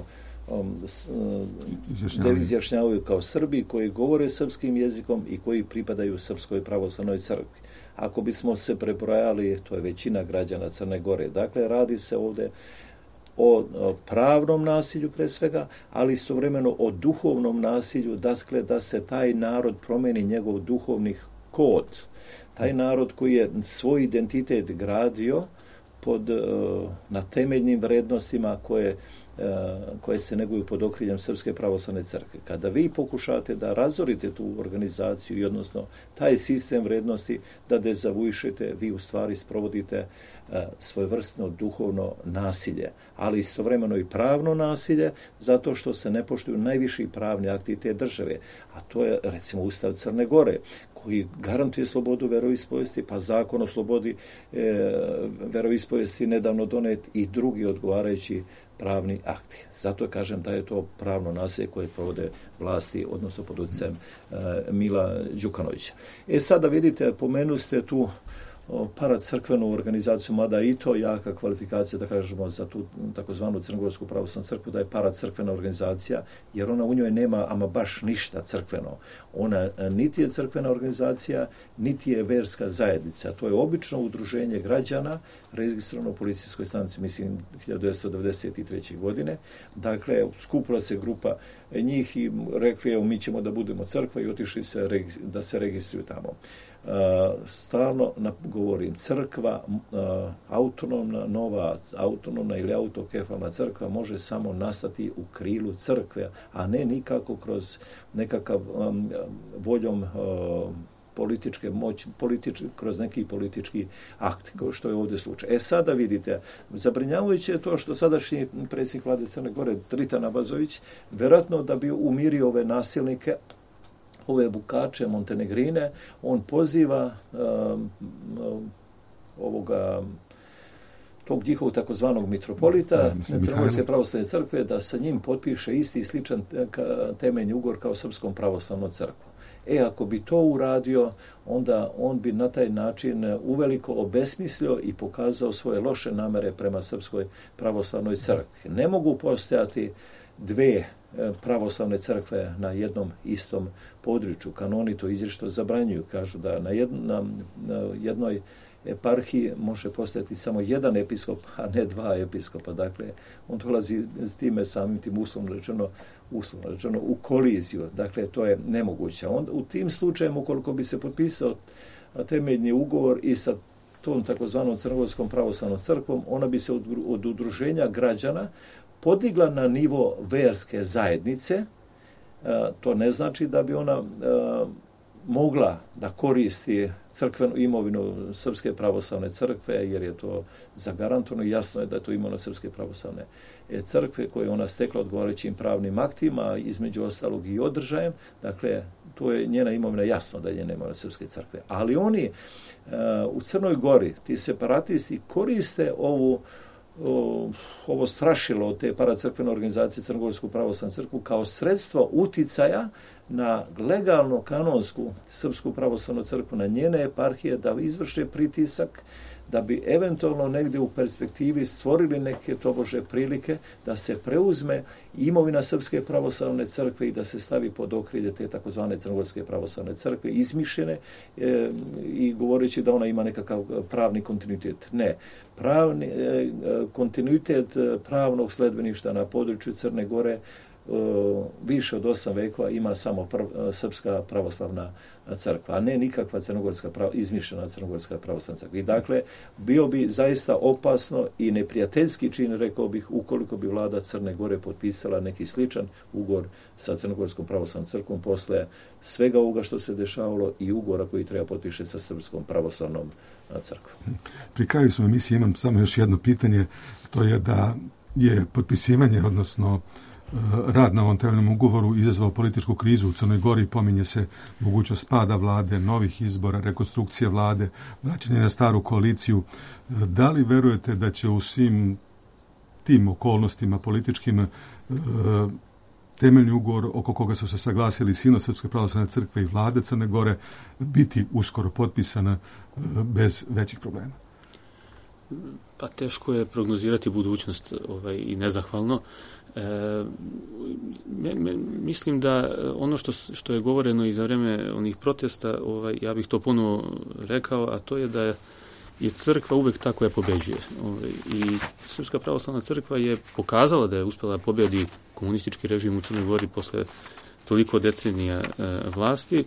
izjašnjavaju kao Srbi, koji govore srpskim jezikom i koji pripadaju Srpskoj pravoslavnoj crkvi. Ako bismo se prebrojali, to je većina građana Crne Gore. Dakle, radi se ovdje o pravnom nasilju pre svega, ali istovremeno o duhovnom nasilju, dakle da se taj narod promeni njegov duhovni kod. Taj narod koji je svoj identitet gradio na temeljnim vrednostima koje koje se neguju pod okriljem Srpske pravoslavne crkve. Kada vi pokušate da razorite tu organizaciju i odnosno taj sistem vrednosti da dezavuišete, vi u stvari sprovodite svojevrsno duhovno nasilje, ali istovremeno i pravno nasilje, zato što se ne poštuju najviši pravni akti te države, a to je recimo Ustav Crne Gore, koji garantuje slobodu veroispovijesti, pa zakon o slobodi veroispovijesti nedavno donet i drugi odgovarajući pravni akti. Zato kažem da je to pravno nasilje koje provode vlasti, odnosno pod utjecajem Mila Đukanovića. Sada vidite, pomenuli ste tu paracrkvenu organizaciju, mada i to jaka kvalifikacija, da kažemo, za tu takozvanu Crnogorsku pravoslavnu crkvu, da je paracrkvena organizacija, jer ona u njoj nema ama baš ništa crkveno. Ona niti je crkvena organizacija, niti je verska zajednica. To je obično udruženje građana, registrovano u policijskoj stanici, mislim, 1993. godine. Dakle, skupila se grupa njih i rekli, evo, mi ćemo da budemo crkva i otišli da se registruju tamo. Stalno govorim, crkva, autonomna, nova autonomna ili autokefalna crkva može samo nastati u krilu crkve, a ne nikako kroz nekakav voljom političke moći, kroz neki politički akt, kao što je ovdje slučaj. Sada vidite, zabrinjavajuće je to što sadašnji predsjednik vlade Crne Gore, Dritan Abazović, vjerojatno da bi umirio ove nasilnike, ove bukače, montenegrine, on poziva tog njihovog takozvanog mitropolita Crnogorske pravoslavne crkve da sa njim potpiše isti i sličan temeljni ugovor kao Srpskom pravoslavnom crkvom. Ako bi to uradio, onda on bi na taj način uveliko obesmislio i pokazao svoje loše namere prema Srpskoj pravoslavnoj crkvi. Ne mogu postojati dve pravoslavne crkve na jednom istom području. Kanoni to izričito zabranjuju. Kažu da na jednoj eparhiji može postojati samo jedan episkop, a ne dva episkopa. Dakle, on dolazi s time samim tim uslovno rečeno u koliziju. Dakle, to je nemoguće. U tim slučajima, ukoliko bi se potpisao temeljni ugovor i sa tom takozvanom Crnogorskom pravoslavnom crkvom, ona bi se od udruženja građana podigla na nivo verske zajednice. To ne znači da bi ona mogla da koristi crkvenu imovinu Srpske pravoslavne crkve, jer je to zagarantovano i jasno je da je to imovina Srpske pravoslavne crkve koje ona stekla odgovarajućim pravnim aktima, između ostalog i održajem. Dakle, to je njena imovina, jasno da je njena imovina Srpske crkve. Ali oni u Crnoj Gori, ti separatisti, koriste ovo strašilo od te paracrkvene organizacije Crnogorsku pravoslavnu crkvu kao sredstvo uticaja na legalno kanonsku Srpsku pravoslavnu crkvu, na njene eparhije, da izvrše pritisak, da bi eventualno negdje u perspektivi stvorili neke tobože prilike da se preuzme imovina Srpske pravoslavne crkve i da se stavi pod okrilje te takozvane Crnogorske pravoslavne crkve, izmišljene i govoreći da ona ima nekakav pravni kontinuitet. Ne. Kontinuitet pravnog sledbeništva na području Crne Gore više od 8 vekova ima samo Srpska pravoslavna crkva, a ne nikakva izmišljena Crnogorska pravoslavna crkva. I dakle, bio bi zaista opasno i neprijateljski čin, rekao bih, ukoliko bi vlada Crne Gore potpisala neki sličan ugovor sa Crnogorskom pravoslavnom crkvom posle svega ovoga što se dešavalo i ugovora koji treba potpiše sa Srpskom pravoslavnom crkvom. Pri kraju smo emisije imam samo još jedno pitanje, to je da je potpisivanje, odnosno rad na ovom temeljnom ugovoru izazvao političku krizu u Crnoj Gori, pominje se mogućnost pada vlade, novih izbora, rekonstrukcije vlade, vraćanje na staru koaliciju. Da li verujete da će u svim tim okolnostima političkim temeljni ugovor oko koga su se saglasili Sinod Srpske pravoslavne crkve i vlade Crne Gore biti uskoro potpisana bez većih problema? Pa teško je prognozirati budućnost i nezahvalno. Mislim da ono što je govoreno i za vrijeme onih protesta, ja bih to ponovo rekao, a to je da je crkva uvek ta koja pobeđuje. I Srpska pravoslavna crkva je pokazala da je uspjela pobjedi komunistički režim u Crnoj Gori posle toliko decenija vlasti.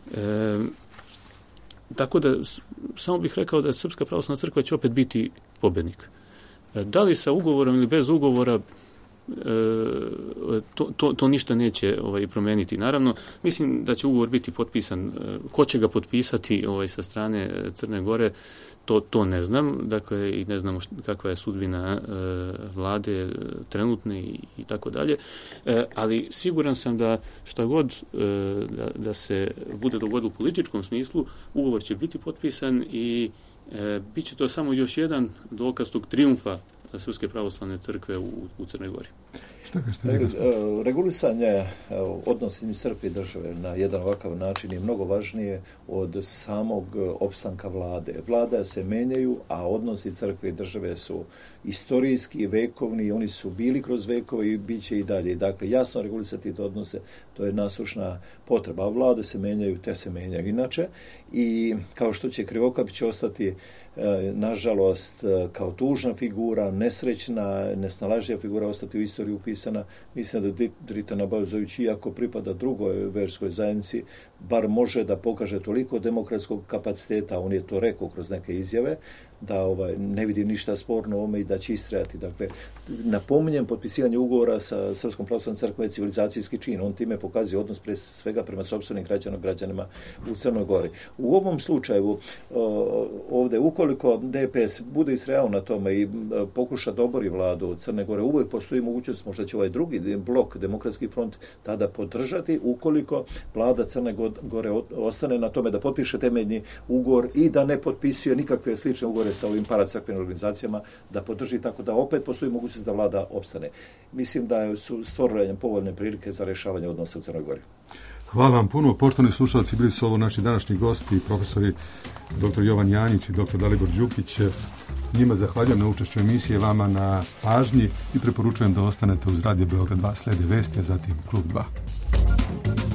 Tako da, samo bih rekao da Srpska pravoslavna crkva će opet biti pobjednik. Da li sa ugovorom ili bez ugovora, to ništa neće promijeniti. Naravno, mislim da će ugovor biti potpisan. Ko će ga potpisati sa strane Crne Gore, to ne znam. Dakle, i ne znamo kakva je sudbina vlade trenutne i tako dalje. Ali siguran sam da šta god da se bude dogodilo u političkom smislu, ugovor će biti potpisan i bit će to samo još jedan dokaz tog trijumfa Srpske pravoslavne crkve u Crnoj Gori. Regulisanje odnosa između crkve i države na jedan ovakav način je mnogo važnije od samog opstanka vlade. Vlada se menjaju, a odnosi crkve i države su istorijski, vekovni, oni su bili kroz vekove i bit će i dalje. Dakle, jasno regulisati te odnose, to je nasušna potreba. A vlade se menjaju, te se menjaju inače. I kao što će Krivokapić ostati, nažalost, kao tužna figura, nesrećna, nesnalažljiva figura ostati u istoriji upisana, mislim da Dritan Abazović, iako pripada drugoj verskoj zajednici, bar može da pokaže toliko demokratskog kapaciteta, on je to rekao kroz neke izjave, da ne vidi ništa sporno u ovome i da će istrajati. Dakle, napominjem, potpisivanje ugovora sa Srpskom pravoslavnom crkvom je civilizacijski čin. On time pokazuje odnos pre svega prema sopstvenim građanima u Crnoj Gori. U ovom slučaju, ovdje, ukoliko DPS bude istrajao na tome i pokuša da obori vladu Crne Gore, uvijek postoji mogućnost, možda će ovaj drugi blok, Demokratski front, tada podržati, ukoliko vlada Crne Gore ostane na tome da potpiše temeljni ugovor i da ne potpisuje nikakve slične ugovore sa ovim paracrkvenim organizacijama, da podrži, tako da opet postoji mogućnost da vlada opstane. Mislim da su stvorene povoljne prilike za rješavanje odnosa u Crnoj Gori. Hvala vam puno. Poštovani slušalci, bili su ovo naši današnji gosti, profesori dr. Jovan Janjić i dr. Dalibor Đukić. Njima zahvaljujem na učešću emisije, vama na pažnji i preporučujem da ostanete uz Radio Beograd 2. Slijede vesti, a zatim Klub 2.